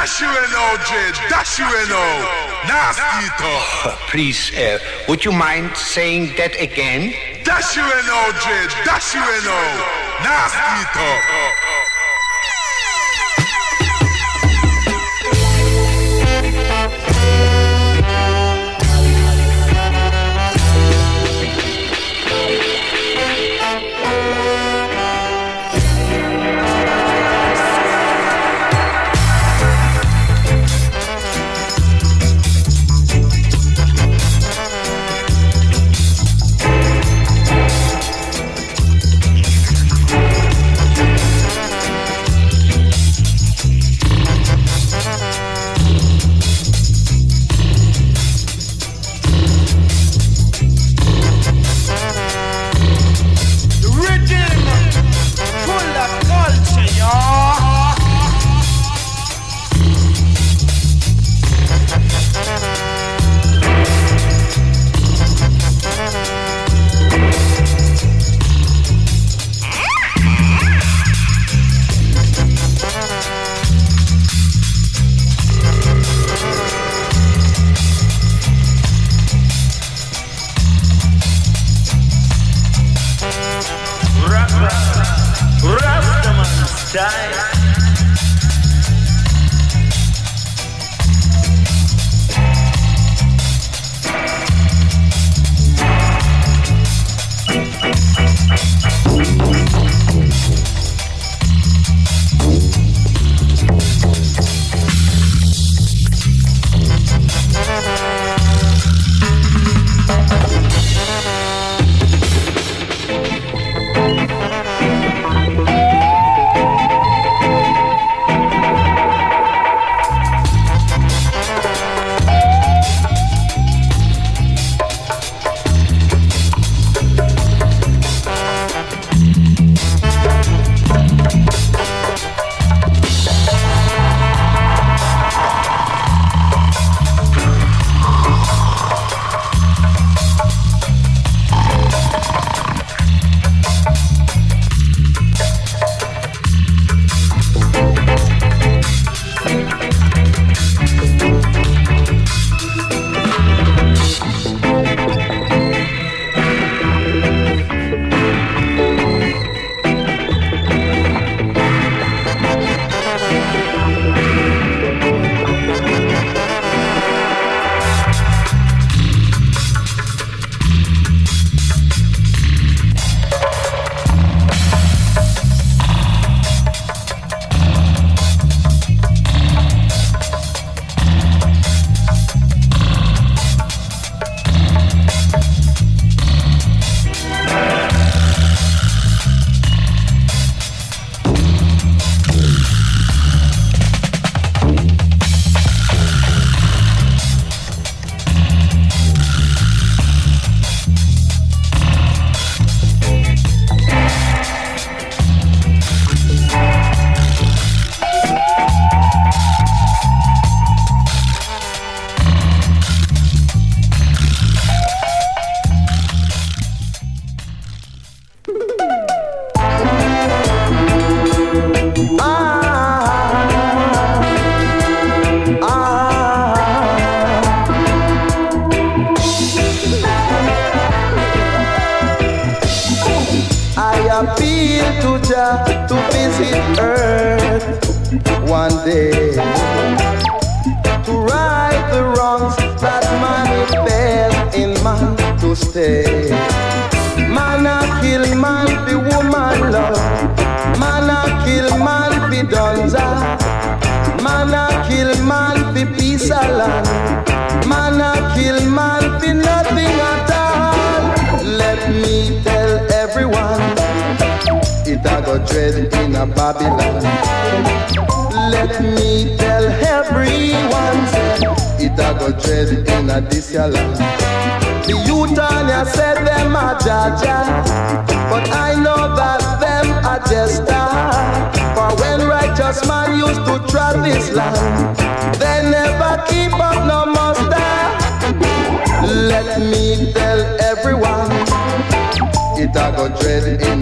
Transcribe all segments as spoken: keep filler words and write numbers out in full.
Dash you in now, Jade. Dash you in now. Nasty talk. Please, uh, would you mind saying that again? Dash you in now, Jade. Dash you in now. Nasty talk.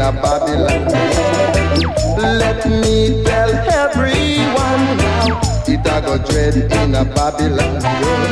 Let me tell everyone now, it it a go dread in a Babylon.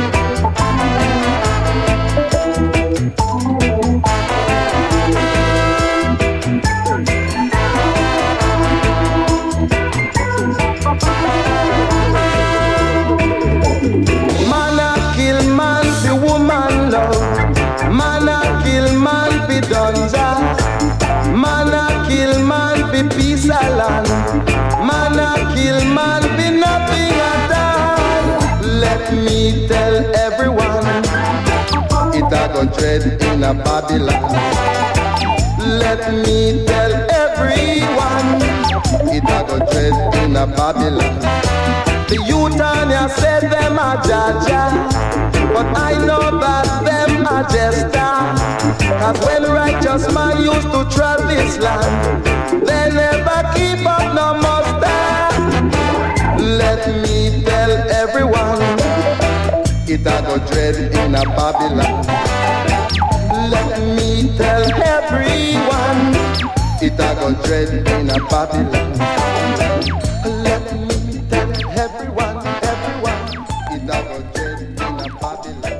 Man a kill man fi woman love. Man a kill man fi dunja. Man a kill man fi peace of land. Man a kill man fi nothing at all. Let me tell everyone, It a go dread in a Babylon. let me tell everyone, It a go dread in a Babylon. the youth on ya said them a jaja, but I know that them a jester. Cause when righteous man used to travel this land, they never keep up no muster. Let me tell everyone, It a go dread in a Babylon. let me tell everyone, It a go dread in a Babylon. let me tell everyone, everyone. It a go dread in a Babylon.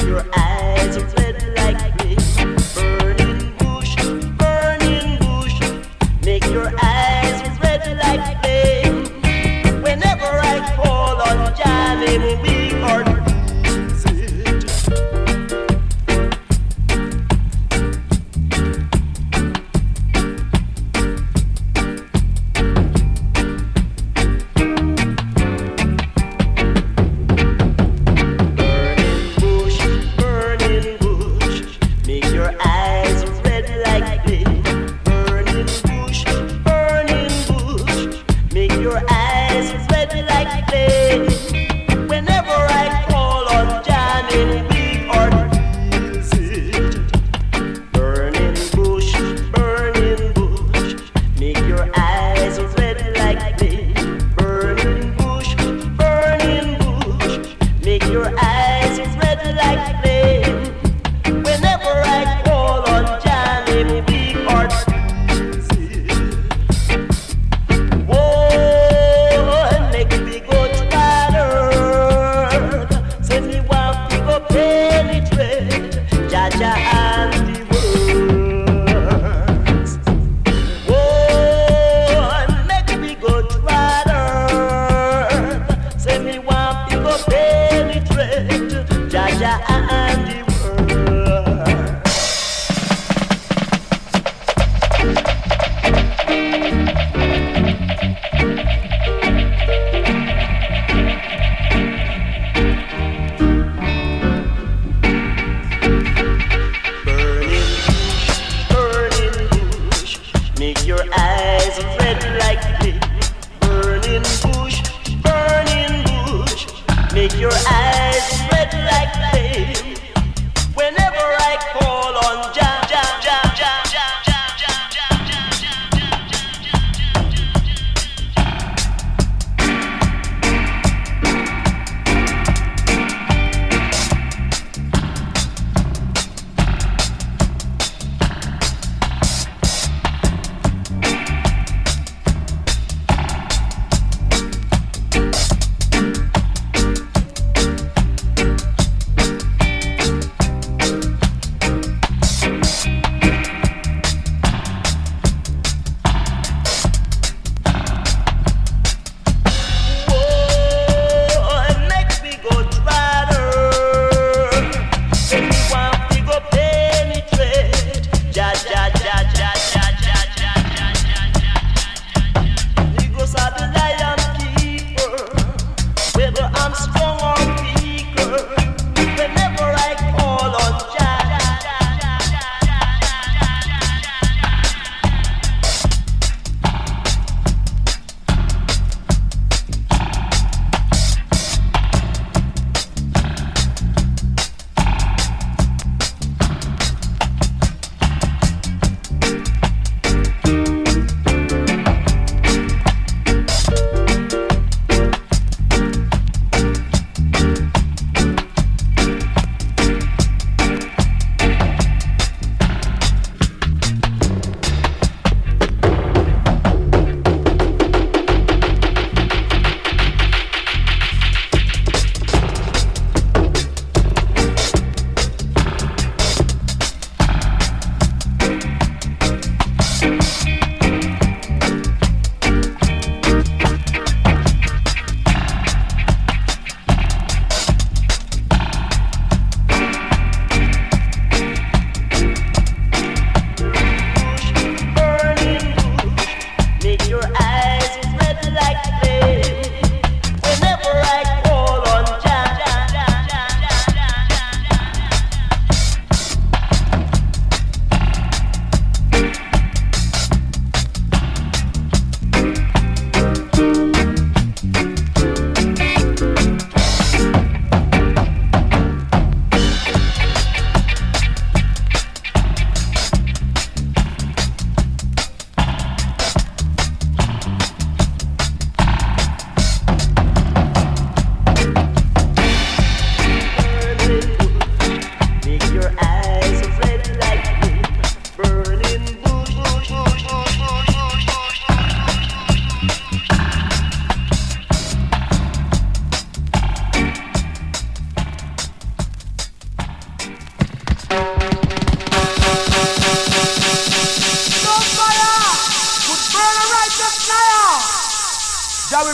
your eyes red like flame. Burning bush, burning bush, make your eyes red like flame. Whenever I call on Johnny, we are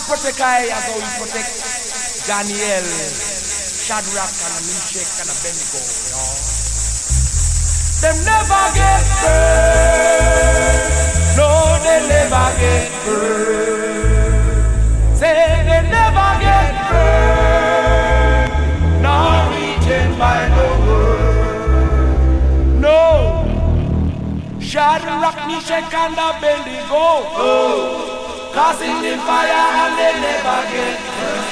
protect I as how he protect Daniel, Shadrach and Meshach and Abednego, you know. Them never get burned. No, they never get burned. Say they never get burned. Nor eaten by the world. No. Shadrach, Meshach and Abednego, oh, causing the fire and they never get burned.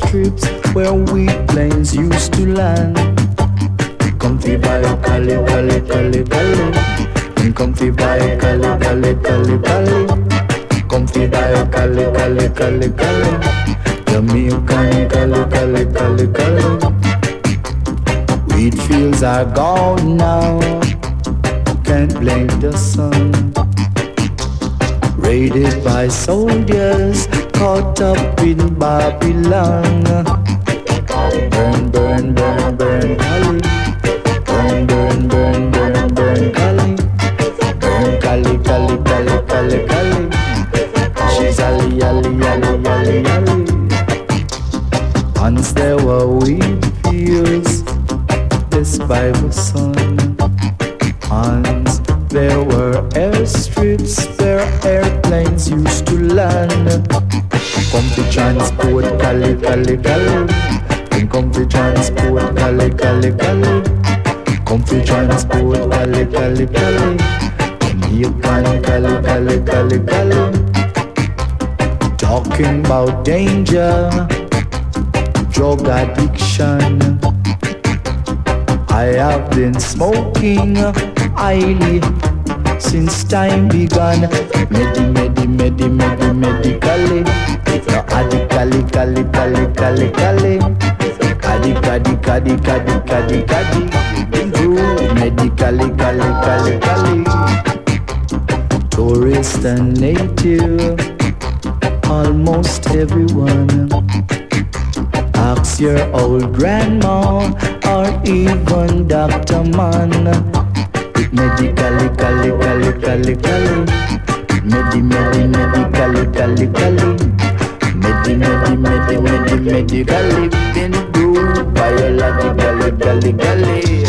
airstrips where wheat planes used to land. Comfy by Cali, Cali, Cali, Cali. Comfy by Cali, Cali, Cali, Cali. Comfy by Cali, Cali, Cali, Cali. Jamaican Cali, Cali, Cali, Cali. Wheat fields are gone now, can't blame the sun. Raided by soldiers, caught up in Babylon. Burn, burn, burn, burn, Cali. Burn, burn, burn, burn, burn, Cali. Burn, Cali, Cali, Cali, Cali, Cali. She's Ali, Ali, Ali, Ali, Ali. Once there were wheat fields, this by the sun. Once there were airstrips where airplanes used to land. Come to transport Cali, Cali, Cali. And come to transport Cali, Cali, Cali. Come to transport Cali, Cali, Cali. Jamaican Cali, Cali, Cali, Cali. Talking about danger, drug addiction. I have been smoking highly since time began. Medi, medi, medi, medi, medically. No addict, cali, cali, cali, cali, cali. Addict, addict, addict, addict, addict, addict. Been through medically, cali, cali, cali. Tourist and native, almost everyone. Ask your old grandma or even Doctor Man. Medically, cali, cali, cali, cali. Medi, medi, medically, cali, cali. Medi, medi, medi, medi, medically. Been do biologically, cali, cali.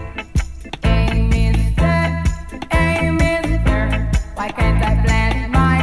Why can't I plant my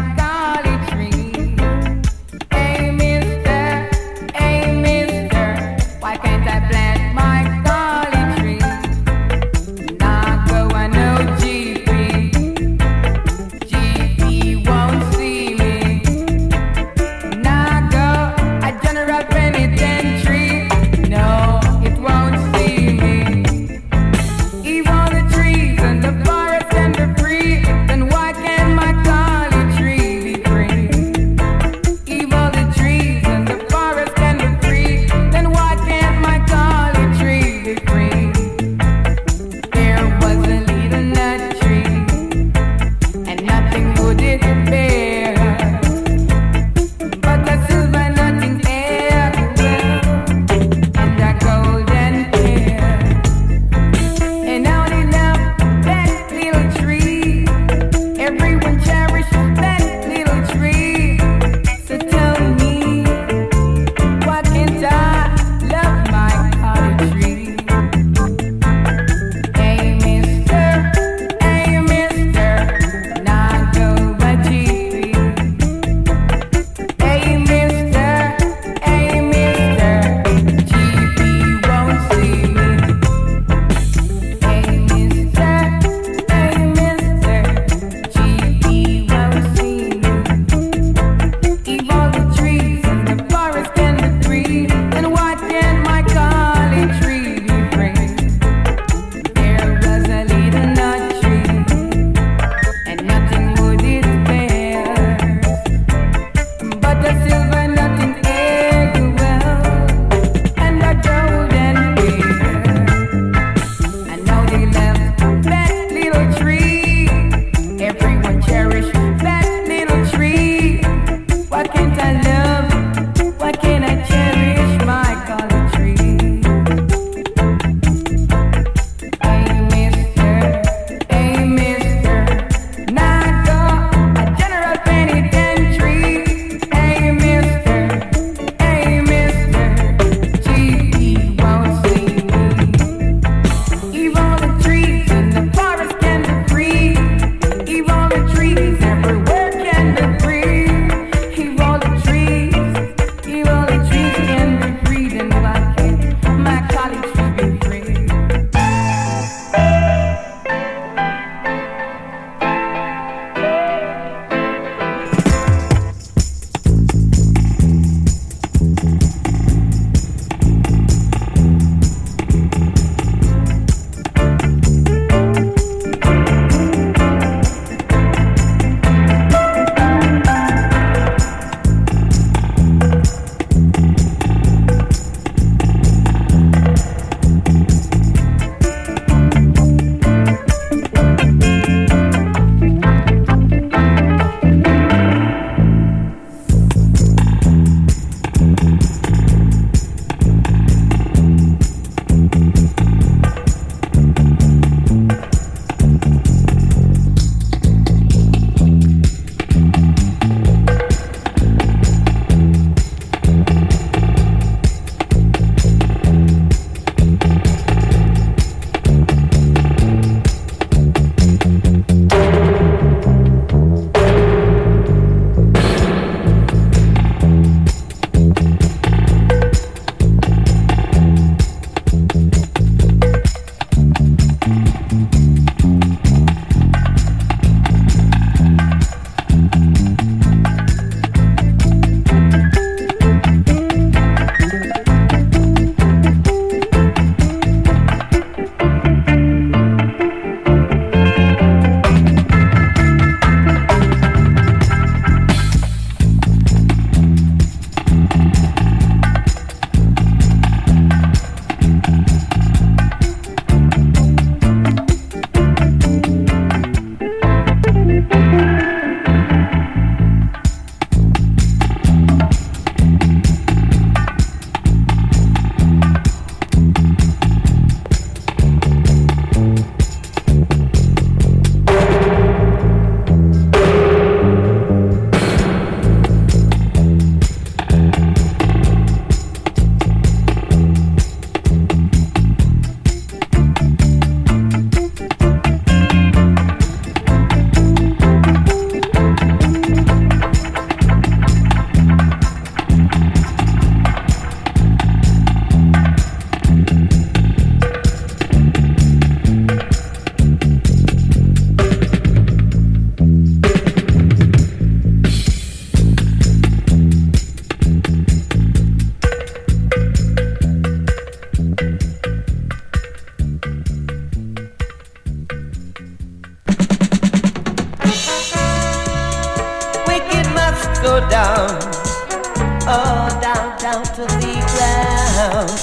go down, oh, down, down to the ground.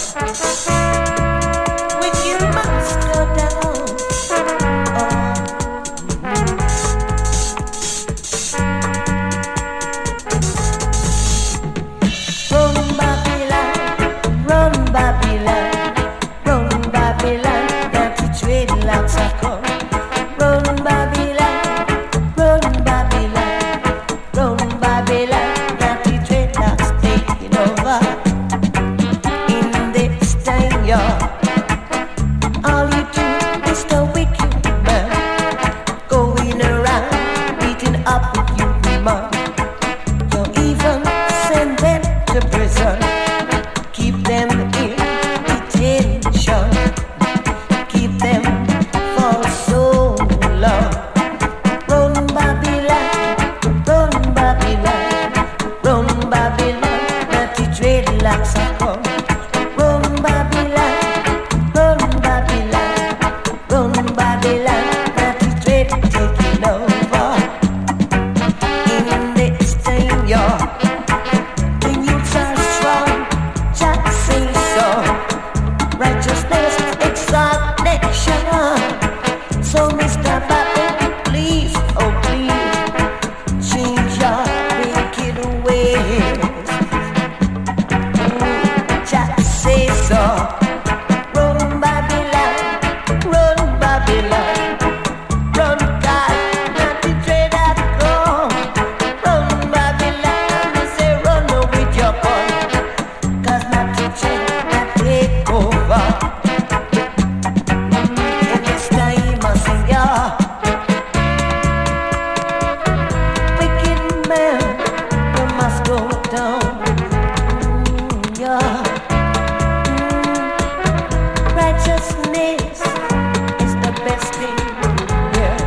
Wicked must go down, oh. Run Babylon, run Babylon, run Babylon, down to dreadlocks I come. Run Babylon, run Babylon, run Babylon, down to dreadlocks taking over. In this time, y'all, all you do is the wicked man, going around beating up with you, man. You even send them to prison, keep them in detention, keep them for so long. Run Babylon, run Babylon, run Babylon, not the dreadlocks are come. Run Babylon, run Babylon, run Babylon, not the dread taking over. In this time, y'all, the youths are strong, Jah say so. Righteousness exalt nation. So Mister Babel, please, oh please, change your wicked ways. Mm, Jah say so. Run Babylon, run Babylon, run God, not the dread that come. Run Babylon, they say run with your gun, cause not the dread that take over. Mm, in this time I sing ya, wicked man, you must go down. Mm, yeah. Mm, righteousness is the best thing, yeah.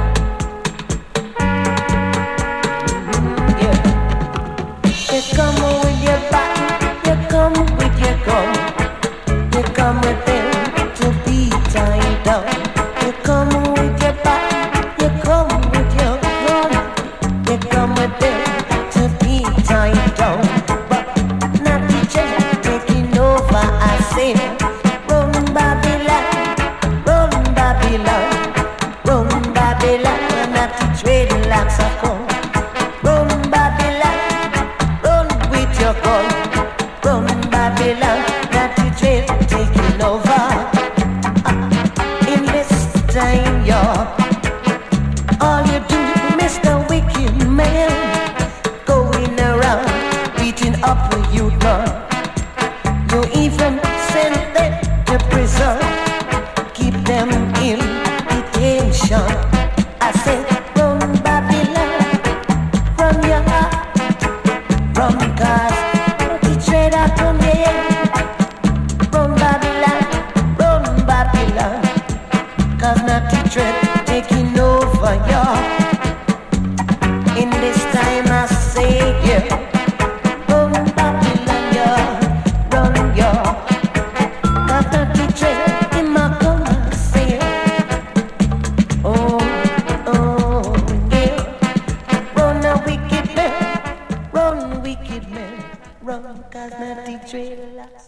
Mm, yeah. You come with your bat, you come with your gun, you come with them to beat time down. You come with your bat, you come with your gun, you come with them to beat time down. But not the church taking over, I say. Run Babylon, run Babylon, run Babylon, not the dreadlocks are come. Run Babylon, run with your gun, run Babylon, not the dread taking over. Ah, in this time, y'all, all you do, Mister Wicked Man, going around beating up the youth man. You even send them to prison, keep them in detention. I said, run Babylon, run your heart, run cause the dread I come here. Run Babylon, run Babylon, cause not the dread taking over y'all. In this time I say, yeah, run Babylon, yeah, run y'all, cause not the dread in my gonna say, oh, oh, yeah, run a wicked man, run wicked man, run cause not the dread last.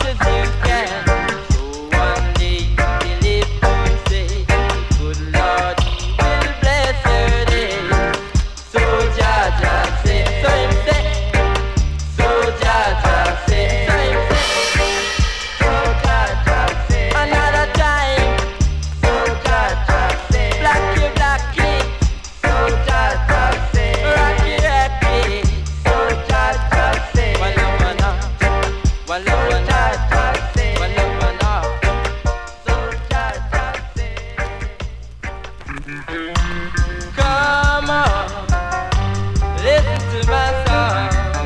much as you can. So one day you will live to say, good Lord, He will bless your day. So Jah Jah say, so Him say, so Jah Jah say, so Him say, so Jah Jah say, another time, so Jah Jah say, blacky blacky, so Jah Jah say, rocky rocky, so Jah Jah say, walla walla, walla walla, walla walla, so Jah Jah say. Come on, listen to my song.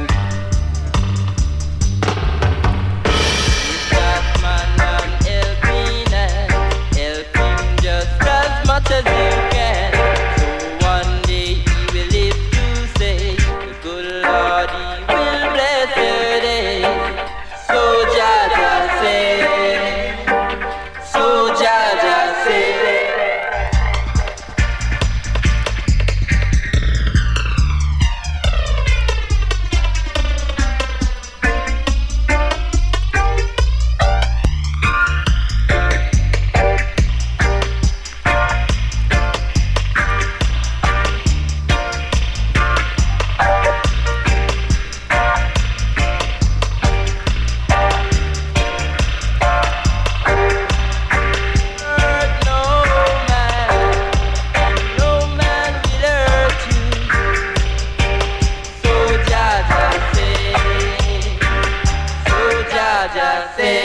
That man I'm helping and helping just as much as you can. So one day He will live to say, the good Lord He will bless your day. So Jah Jah say, so Jah Jah say. Hurt no man, no man will hurt you. So Jah Jah say, so Jah Jah say.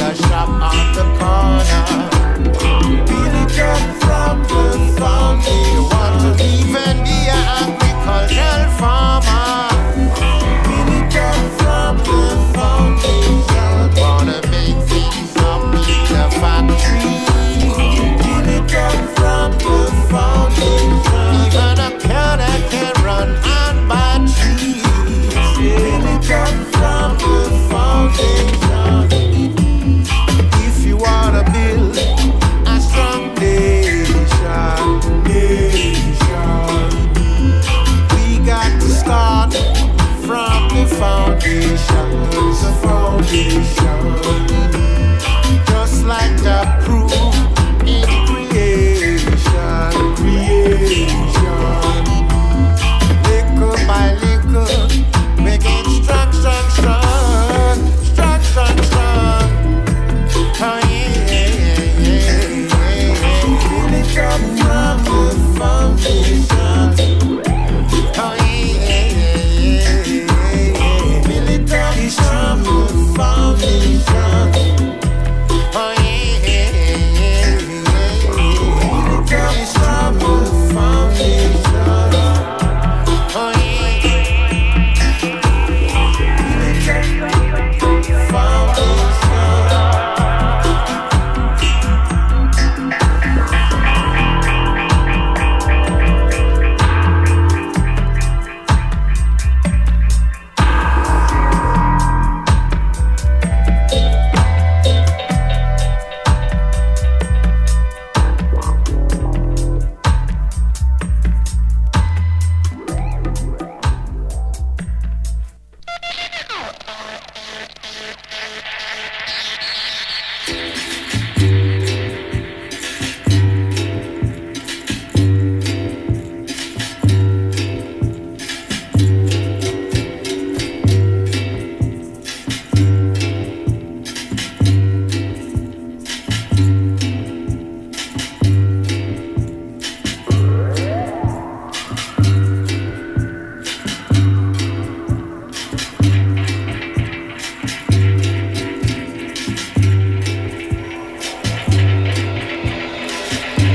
a shop on the corner. Build it up from the foundation. You want to even be an agricultural farmer. Build it up from the foundation. Wanna make things up in the factory. Build it up from the foundation. Even a car that can run on batteries. Build it up from the foundation. If you wanna build a strong nation, nation, we got to start from the foundation, the foundation. Just like the proof in creation, creation. Little by little, make it strong, strong, strong, strong, strong, strong. Oh yeah, yeah, yeah, yeah. Build it up from the foundation. Oh yeah, yeah, yeah, yeah. Build it up from the foundation. Oh yeah, yeah, yeah, yeah. Build it up from the foundation. Oh yeah, build it up from the foundation.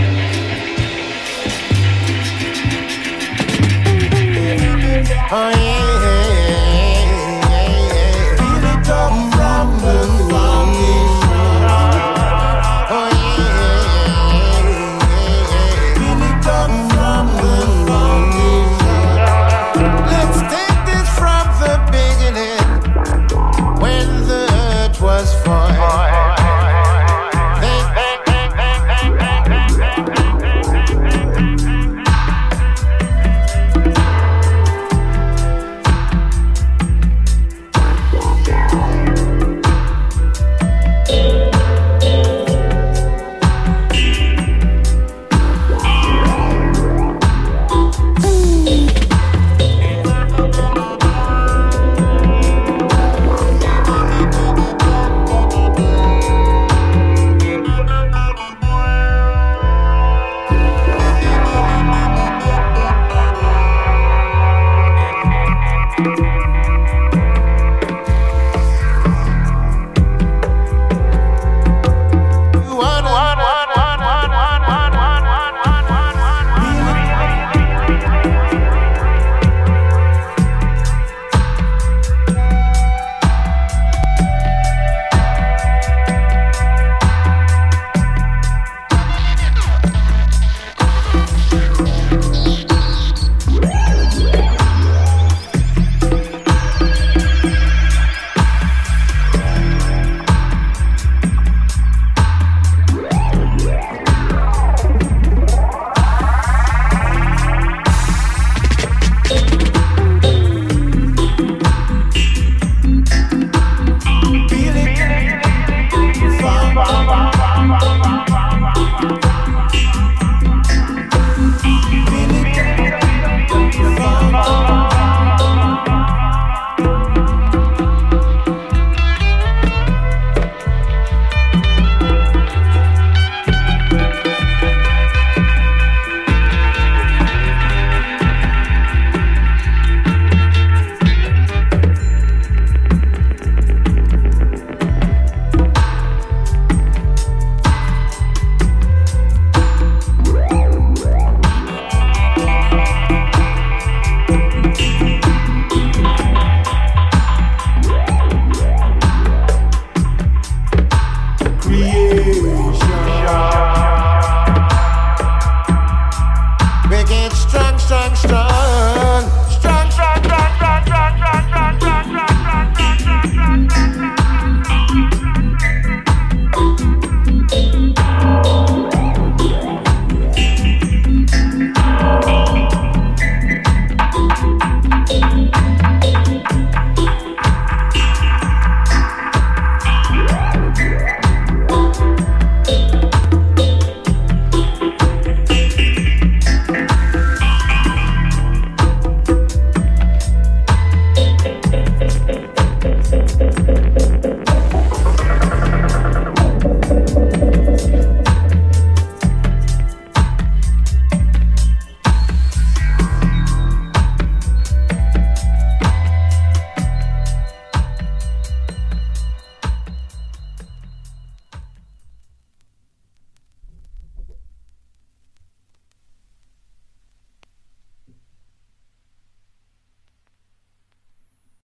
Oh yeah.